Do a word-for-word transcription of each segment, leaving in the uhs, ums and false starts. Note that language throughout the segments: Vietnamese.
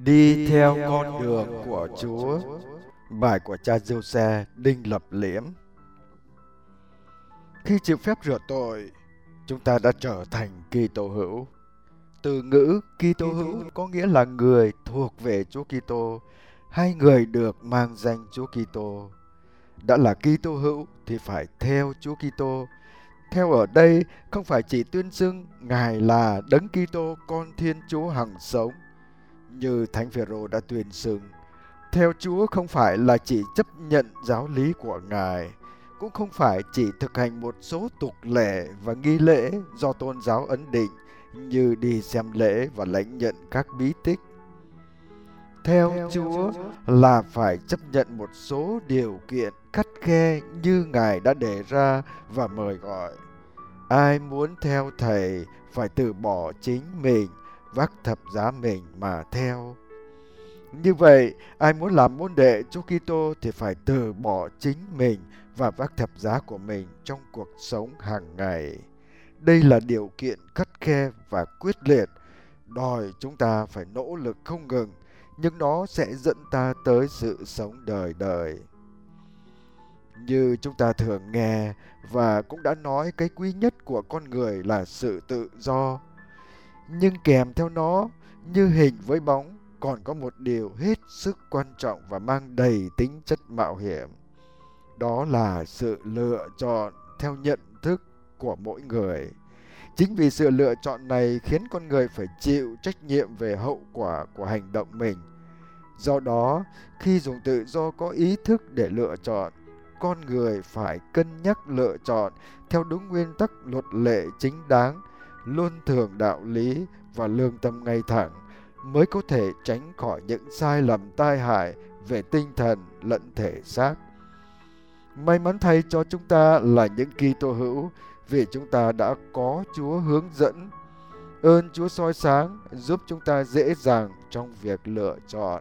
Đi theo con đường của Chúa. Bài của cha Giuse Đinh Lập Liễm. Khi chịu phép rửa tội, chúng ta đã trở thành Kitô hữu. Từ ngữ Kitô hữu có nghĩa là người thuộc về Chúa Kitô hay người được mang danh Chúa Kitô. Đã là Kitô hữu thì phải theo Chúa Kitô. Theo ở đây không phải chỉ tuyên xưng Ngài là Đấng Kitô, con Thiên Chúa hằng sống, như Thánh Phêrô đã tuyên xưng. Theo Chúa không phải là chỉ chấp nhận giáo lý của Ngài, cũng không phải chỉ thực hành một số tục lệ và nghi lễ do tôn giáo ấn định như đi xem lễ và lãnh nhận các bí tích. Theo Chúa là phải chấp nhận một số điều kiện khắt khe như Ngài đã đề ra và mời gọi. Ai muốn theo Thầy phải từ bỏ chính mình, vác thập giá mình mà theo. Như vậy, ai muốn làm môn đệ Chúa Kitô thì phải từ bỏ chính mình và vác thập giá của mình trong cuộc sống hàng ngày. Đây là điều kiện khắt khe và quyết liệt, đòi chúng ta phải nỗ lực không ngừng, nhưng nó sẽ dẫn ta tới sự sống đời đời. Như chúng ta thường nghe và cũng đã nói, cái quý nhất của con người là sự tự do. Nhưng kèm theo nó, như hình với bóng, còn có một điều hết sức quan trọng và mang đầy tính chất mạo hiểm. Đó là sự lựa chọn theo nhận thức của mỗi người. Chính vì sự lựa chọn này khiến con người phải chịu trách nhiệm về hậu quả của hành động mình. Do đó, khi dùng tự do có ý thức để lựa chọn, con người phải cân nhắc lựa chọn theo đúng nguyên tắc luật lệ chính đáng, luân thường đạo lý và lương tâm ngay thẳng, mới có thể tránh khỏi những sai lầm tai hại về tinh thần lẫn thể xác. May mắn thay cho chúng ta là những Kitô hữu, vì chúng ta đã có Chúa hướng dẫn. Ơn Chúa soi sáng giúp chúng ta dễ dàng trong việc lựa chọn.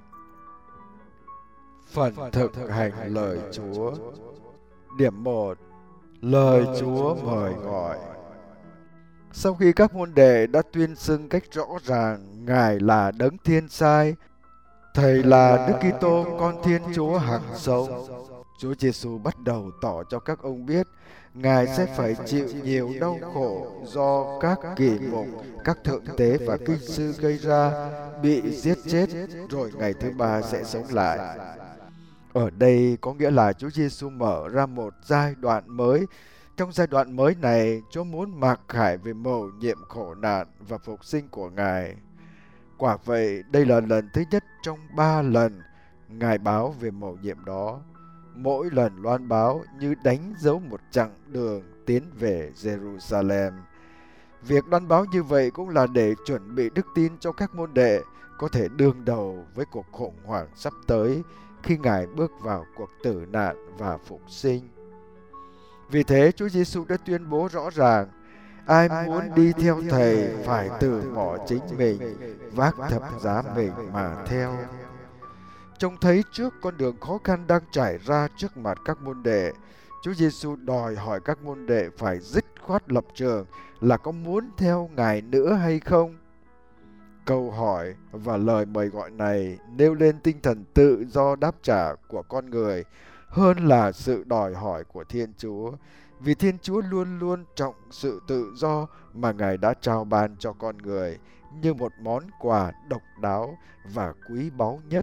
Phần thực hành lời Chúa. Điểm một. Lời Chúa mời gọi. Sau khi các môn đệ đã tuyên xưng cách rõ ràng Ngài là Đấng Thiên Sai, Thầy là Đức Kitô, con Thiên Chúa hằng sống, Chúa Giêsu bắt đầu tỏ cho các ông biết Ngài sẽ phải chịu nhiều đau khổ do các kỳ mục, các thượng tế và kinh sư gây ra, bị giết chết, rồi ngày thứ ba sẽ sống lại. Ở đây có nghĩa là Chúa Giêsu mở ra một giai đoạn mới. Trong giai đoạn mới này, Chúa muốn mặc khải về mầu nhiệm khổ nạn và phục sinh của Ngài. Quả vậy, đây là lần thứ nhất trong ba lần Ngài báo về mầu nhiệm đó. Mỗi lần loan báo như đánh dấu một chặng đường tiến về Jerusalem. Việc loan báo như vậy cũng là để chuẩn bị đức tin cho các môn đệ có thể đương đầu với cuộc khủng hoảng sắp tới khi Ngài bước vào cuộc tử nạn và phục sinh. Vì thế, Chúa Giêsu đã tuyên bố rõ ràng, ai muốn đi theo Thầy phải từ bỏ chính mình, vác thập giá mình mà theo. Trông thấy trước con đường khó khăn đang trải ra trước mặt các môn đệ, Chúa Giêsu đòi hỏi các môn đệ phải dứt khoát lập trường là có muốn theo Ngài nữa hay không. Câu hỏi và lời mời gọi này nêu lên tinh thần tự do đáp trả của con người hơn là sự đòi hỏi của Thiên Chúa, vì Thiên Chúa luôn luôn trọng sự tự do mà Ngài đã trao ban cho con người như một món quà độc đáo và quý báu nhất.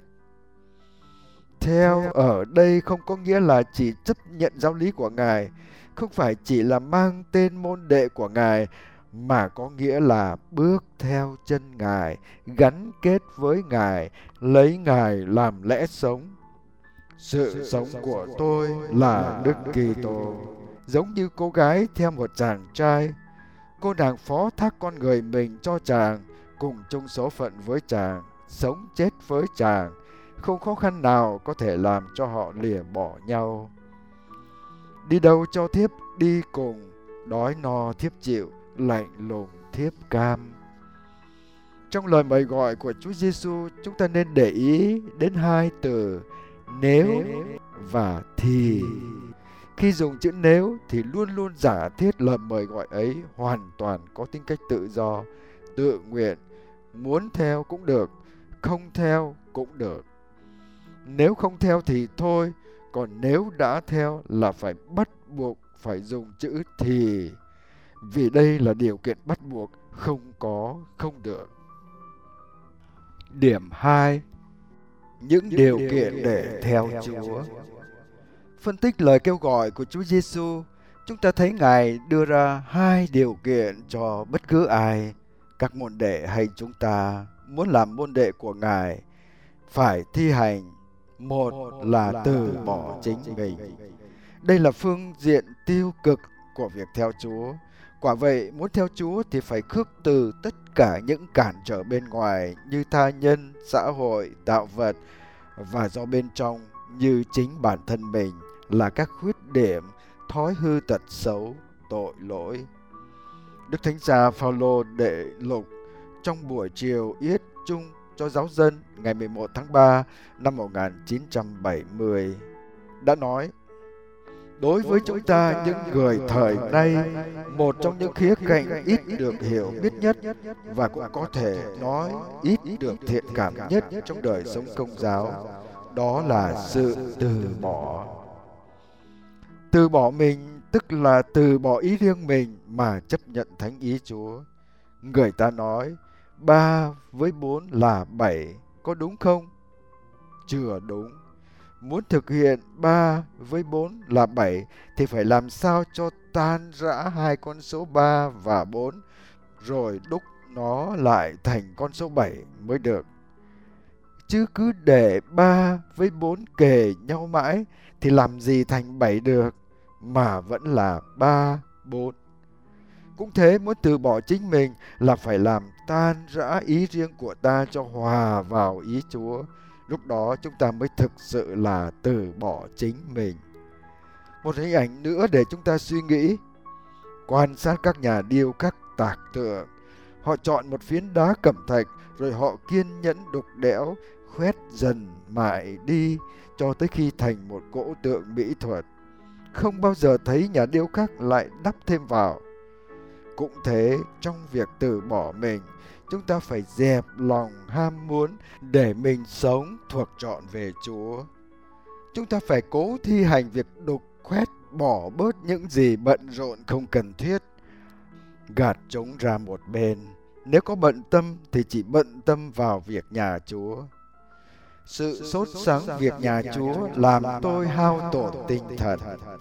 Theo ở đây không có nghĩa là chỉ chấp nhận giáo lý của Ngài, không phải chỉ là mang tên môn đệ của Ngài, mà có nghĩa là bước theo chân Ngài, gắn kết với Ngài, lấy Ngài làm lẽ sống. Sự sống của tôi là Đức Kitô. Giống như cô gái theo một chàng trai, cô nàng phó thác con người mình cho chàng, cùng chung số phận với chàng, sống chết với chàng. Không khó khăn nào có thể làm cho họ lìa bỏ nhau. Đi đâu cho thiếp đi cùng, đói no thiếp chịu, lạnh lùng thiếp cam. Trong lời mời gọi của Chúa Giêsu, chúng ta nên để ý đến hai từ nếu và thì. Khi dùng chữ nếu thì luôn luôn giả thiết lời mời gọi ấy hoàn toàn có tính cách tự do, tự nguyện, muốn theo cũng được, không theo cũng được. Nếu không theo thì thôi, còn nếu đã theo là phải bắt buộc phải dùng chữ thì, vì đây là điều kiện bắt buộc, không có không được. Điểm hai. Những điều kiện để theo Chúa. Phân tích lời kêu gọi của Chúa Giêsu, chúng ta thấy Ngài đưa ra hai điều kiện cho bất cứ ai, các môn đệ hay chúng ta muốn làm môn đệ của Ngài, phải thi hành. Một là từ bỏ chính mình. Đây là phương diện tiêu cực của việc theo Chúa. Quả vậy, muốn theo Chúa thì phải khước từ tất cả những cản trở bên ngoài như tha nhân, xã hội, tạo vật, và do bên trong như chính bản thân mình là các khuyết điểm, thói hư tật xấu, tội lỗi. Đức Thánh Cha Phaolô Đệ Lục trong buổi chiều yết chung cho giáo dân ngày mười một tháng ba năm một nghìn chín trăm bảy mươi đã nói: đối với chúng ta những người thời nay, một trong những khía cạnh ít được hiểu biết nhất và cũng có thể nói ít được thiện cảm nhất trong đời sống Công giáo, đó là sự từ bỏ. Từ bỏ mình tức là từ bỏ ý riêng mình mà chấp nhận thánh ý Chúa. Người ta nói ba với bốn là bảy, có đúng không? Chưa đúng. Muốn thực hiện ba với bốn là bảy thì phải làm sao cho tan rã hai con số ba và bốn, rồi đúc nó lại thành con số bảy mới được. Chứ cứ để ba với bốn kề nhau mãi thì làm gì thành bảy được, mà vẫn là ba, bốn. Cũng thế, muốn từ bỏ chính mình là phải làm tan rã ý riêng của ta cho hòa vào ý Chúa. Lúc đó chúng ta mới thực sự là từ bỏ chính mình. Một hình ảnh nữa để chúng ta suy nghĩ. Quan sát các nhà điêu khắc tạc tượng. Họ chọn một phiến đá cẩm thạch, rồi họ kiên nhẫn đục đẽo, khoét dần mại đi cho tới khi thành một cỗ tượng mỹ thuật. Không bao giờ thấy nhà điêu khắc lại đắp thêm vào. Cũng thế, trong việc từ bỏ mình, chúng ta phải dẹp lòng ham muốn để mình sống thuộc trọn về Chúa. Chúng ta phải cố thi hành việc đục khoét, bỏ bớt những gì bận rộn không cần thiết, gạt chúng ra một bên. Nếu có bận tâm thì chỉ bận tâm vào việc nhà Chúa. Sự sốt sắng việc nhà Chúa làm tôi hao tổn tinh thần.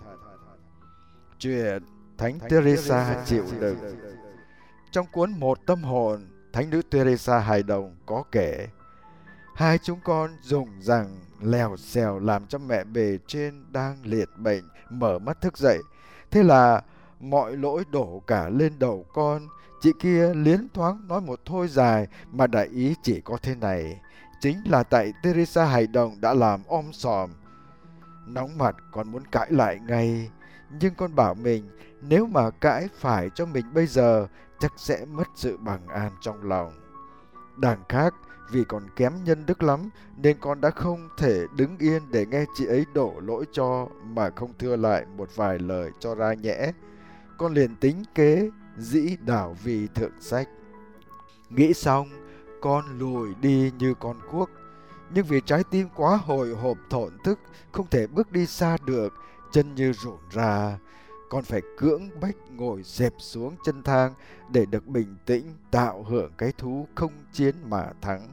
Chuyện Thánh Teresa chịu đựng. Trong cuốn Một Tâm Hồn, Thánh nữ Teresa hài đồng có kể: hai chúng con dùng rằng lèo xèo làm cho mẹ bề trên đang liệt bệnh mở mắt thức dậy. Thế là mọi lỗi đổ cả lên đầu con. Chị kia liến thoáng nói một thôi dài mà đại ý chỉ có thế này: chính là tại Teresa hài đồng đã làm om sòm. Nóng mặt con muốn cãi lại ngay, nhưng con bảo mình nếu mà cãi phải cho mình bây giờ chắc sẽ mất sự bằng an trong lòng. Đằng khác, vì còn kém nhân đức lắm nên con đã không thể đứng yên để nghe chị ấy đổ lỗi cho mà không thưa lại một vài lời cho ra nhẽ. Con liền tính kế dĩ đảo vì thượng sách. Nghĩ xong, con lùi đi như con cuốc, nhưng vì trái tim quá hồi hộp thổn thức, không thể bước đi xa được, chân như rộn ra. Con phải cưỡng bách ngồi xẹp xuống chân thang để được bình tĩnh tạo hưởng cái thú không chiến mà thắng.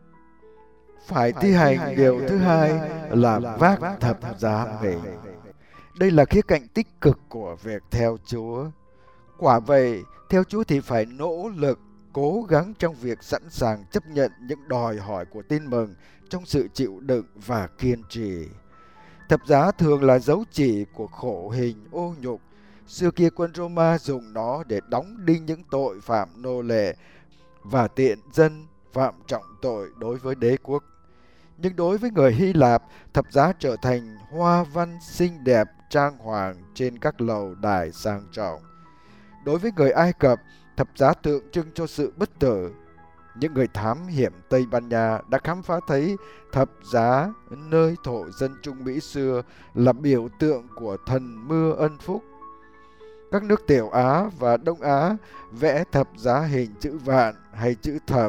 Phải thi hành điều thứ hai là vác thập giá mình. Đây là khía cạnh tích cực của việc theo Chúa. Quả vậy, theo Chúa thì phải nỗ lực, cố gắng trong việc sẵn sàng chấp nhận những đòi hỏi của tin mừng trong sự chịu đựng và kiên trì. Thập giá thường là dấu chỉ của khổ hình ô nhục. Xưa kia quân Roma dùng nó để đóng đinh những tội phạm nô lệ và tiện dân phạm trọng tội đối với đế quốc. Nhưng đối với người Hy Lạp, thập giá trở thành hoa văn xinh đẹp trang hoàng trên các lầu đài sang trọng. Đối với người Ai Cập, thập giá tượng trưng cho sự bất tử. Những người thám hiểm Tây Ban Nha đã khám phá thấy thập giá nơi thổ dân Trung Mỹ xưa là biểu tượng của thần mưa ân phúc. Các nước Tiểu Á và Đông Á vẽ thập giá hình chữ vạn hay chữ thập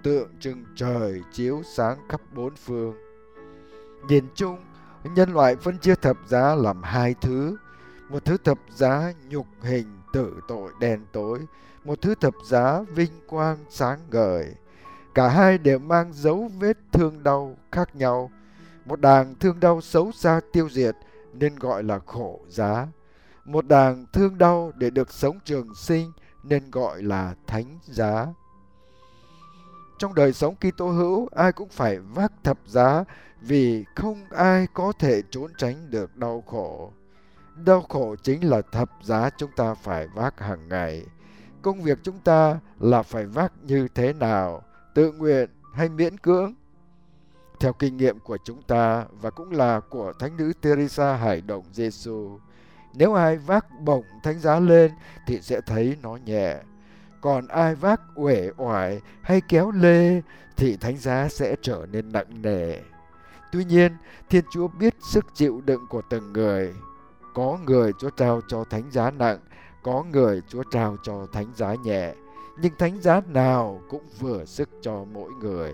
tượng trưng trời chiếu sáng khắp bốn phương. Nhìn chung, nhân loại phân chia thập giá làm hai thứ. Một thứ thập giá nhục hình tử tội đen tối, một thứ thập giá vinh quang sáng ngời. Cả hai đều mang dấu vết thương đau khác nhau. Một đàng thương đau xấu xa tiêu diệt nên gọi là khổ giá. Một đàng thương đau để được sống trường sinh nên gọi là thánh giá. Trong đời sống Kitô hữu, ai cũng phải vác thập giá vì không ai có thể trốn tránh được đau khổ. Đau khổ chính là thập giá chúng ta phải vác hàng ngày. Công việc chúng ta là phải vác như thế nào, tự nguyện hay miễn cưỡng? Theo kinh nghiệm của chúng ta và cũng là của Thánh nữ Teresa Hải Đồng Giêsu, nếu ai vác bổng thánh giá lên thì sẽ thấy nó nhẹ. Còn ai vác uể oải hay kéo lê thì thánh giá sẽ trở nên nặng nề. Tuy nhiên, Thiên Chúa biết sức chịu đựng của từng người. Có người Chúa trao cho thánh giá nặng, có người Chúa trao cho thánh giá nhẹ. Nhưng thánh giá nào cũng vừa sức cho mỗi người.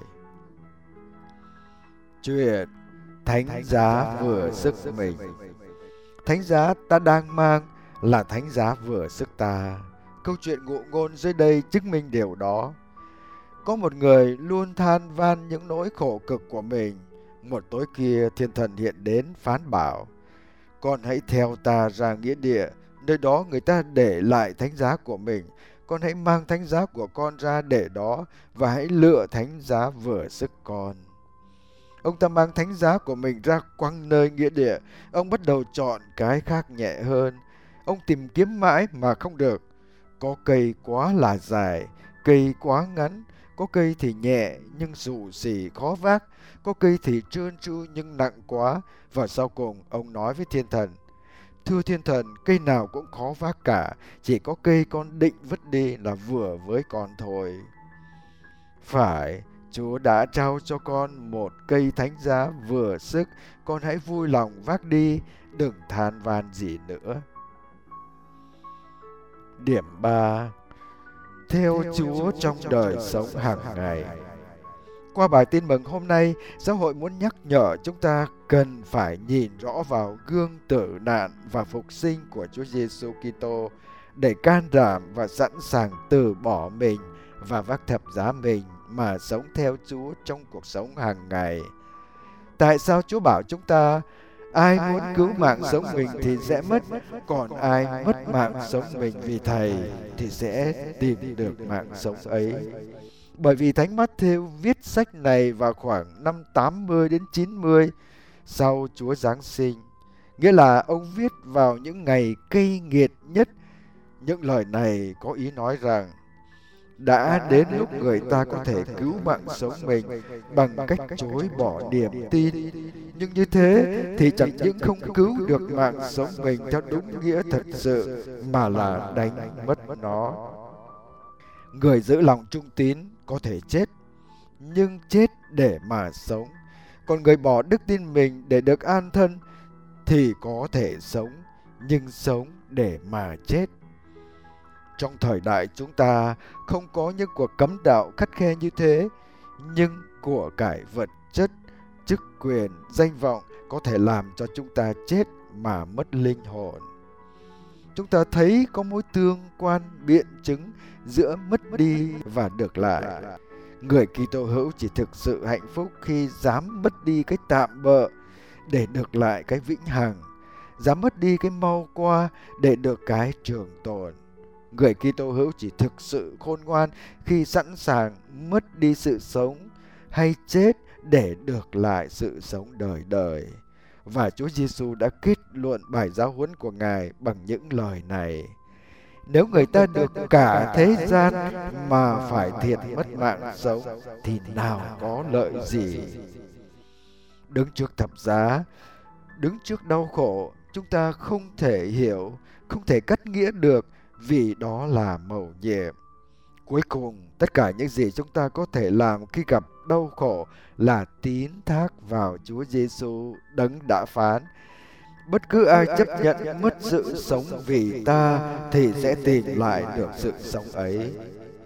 Chuyện thánh giá vừa sức mình. Thánh giá ta đang mang là thánh giá vừa sức ta. Câu chuyện ngụ ngôn dưới đây chứng minh điều đó. Có một người luôn than van những nỗi khổ cực của mình. Một tối kia thiên thần hiện đến phán bảo: con hãy theo ta ra nghĩa địa, nơi đó người ta để lại thánh giá của mình. Con hãy mang thánh giá của con ra để đó và hãy lựa thánh giá vừa sức con. Ông ta mang thánh giá của mình ra quăng nơi nghĩa địa. Ông bắt đầu chọn cái khác nhẹ hơn. Ông tìm kiếm mãi mà không được. Có cây quá là dài, cây quá ngắn. Có cây thì nhẹ nhưng xù xì khó vác. Có cây thì trơn tru nhưng nặng quá. Và sau cùng ông nói với thiên thần: thưa thiên thần, cây nào cũng khó vác cả. Chỉ có cây con định vứt đi là vừa với con thôi. Phải, Chúa đã trao cho con một cây thánh giá vừa sức. Con hãy vui lòng vác đi, đừng than van gì nữa. Điểm ba. Theo Chúa trong đời sống hàng ngày. Qua bài tin mừng hôm nay, giáo hội muốn nhắc nhở chúng ta cần phải nhìn rõ vào gương tử nạn và phục sinh của Chúa Giêsu Kitô để can đảm và sẵn sàng từ bỏ mình và vác thập giá mình mà sống theo Chúa trong cuộc sống hàng ngày. Tại sao Chúa bảo chúng ta ai muốn cứu mạng sống mình thì sẽ mất, còn ai mất mạng sống mình vì Thầy thì sẽ tìm được mạng sống ấy? Bởi vì Thánh Mát-thêu viết sách này vào khoảng năm tám mươi đến chín mươi sau Chúa Giáng sinh. Nghĩa là ông viết vào những ngày cay nghiệt nhất. Những lời này có ý nói rằng đã đến lúc người ta có thể cứu mạng sống mình bằng cách chối bỏ niềm tin. Nhưng như thế thì chẳng những không cứu được mạng sống mình theo đúng nghĩa thật sự, mà là đánh mất nó. Người giữ lòng trung tín có thể chết, nhưng chết để mà sống. Còn người bỏ đức tin mình để được an thân thì có thể sống, nhưng sống để mà chết. Trong thời đại chúng ta không có những cuộc cấm đạo khắt khe như thế, nhưng của cải vật chất, chức quyền, danh vọng có thể làm cho chúng ta chết mà mất linh hồn. Chúng ta thấy có mối tương quan biện chứng giữa mất đi và được lại. Người Kitô hữu chỉ thực sự hạnh phúc khi dám mất đi cái tạm bợ để được lại cái vĩnh hằng, dám mất đi cái mau qua để được cái trường tồn. Người Kitô hữu chỉ thực sự khôn ngoan khi sẵn sàng mất đi sự sống hay chết để được lại sự sống đời đời. Và Chúa Giêsu đã kết luận bài giáo huấn của Ngài bằng những lời này: nếu người ta được cả thế gian mà phải thiệt mất mạng sống thì nào có lợi gì? Đứng trước thập giá, đứng trước đau khổ, chúng ta không thể hiểu, không thể cắt nghĩa được, vì đó là mầu nhiệm. Cuối cùng, tất cả những gì chúng ta có thể làm khi gặp đau khổ là tín thác vào Chúa Giêsu, Đấng đã phán: bất cứ ai chấp nhận mất sự sống vì ta thì sẽ tìm lại được sự sống ấy.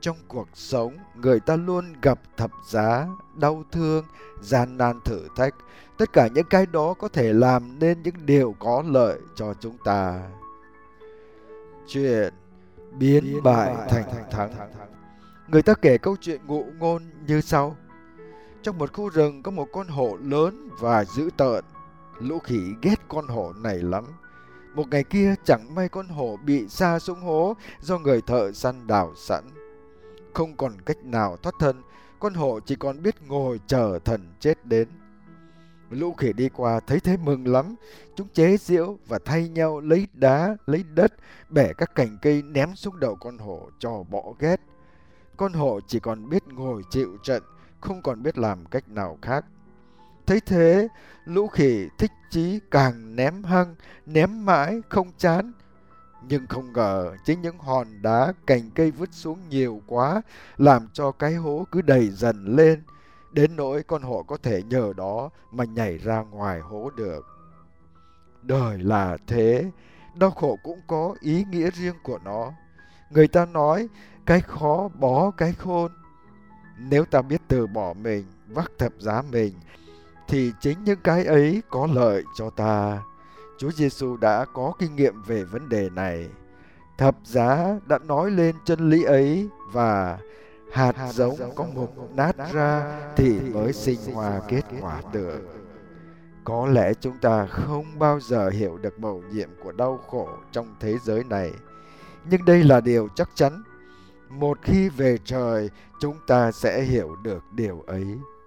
Trong cuộc sống, người ta luôn gặp thập giá, đau thương, gian nan thử thách. Tất cả những cái đó có thể làm nên những điều có lợi cho chúng ta. Chuyện biến bại thành thắng. Người ta kể câu chuyện ngụ ngôn như sau. Trong một khu rừng có một con hổ lớn và dữ tợn. Lũ khỉ ghét con hổ này lắm. Một ngày kia chẳng may con hổ bị sa xuống hố do người thợ săn đào sẵn. Không còn cách nào thoát thân, con hổ chỉ còn biết ngồi chờ thần chết đến. Lũ khỉ đi qua thấy thế mừng lắm. Chúng chế giễu và thay nhau lấy đá, lấy đất, bẻ các cành cây ném xuống đầu con hổ cho bỏ ghét. Con hổ chỉ còn biết ngồi chịu trận, không còn biết làm cách nào khác. Thấy thế, lũ khỉ thích chí càng ném hăng, ném mãi không chán. Nhưng không ngờ chính những hòn đá, cành cây vứt xuống nhiều quá, làm cho cái hố cứ đầy dần lên, đến nỗi con hổ có thể nhờ đó mà nhảy ra ngoài hố được. Đời là thế, đau khổ cũng có ý nghĩa riêng của nó. Người ta nói, cái khó bó cái khôn. Nếu ta biết từ bỏ mình, vác thập giá mình, thì chính những cái ấy có lợi cho ta. Chúa Giêsu đã có kinh nghiệm về vấn đề này. Thập giá đã nói lên chân lý ấy và hạt giống có mục nát ra thì mới sinh hoa kết quả được. Có lẽ chúng ta không bao giờ hiểu được mầu nhiệm của đau khổ trong thế giới này. Nhưng đây là điều chắc chắn. Một khi về trời, chúng ta sẽ hiểu được điều ấy.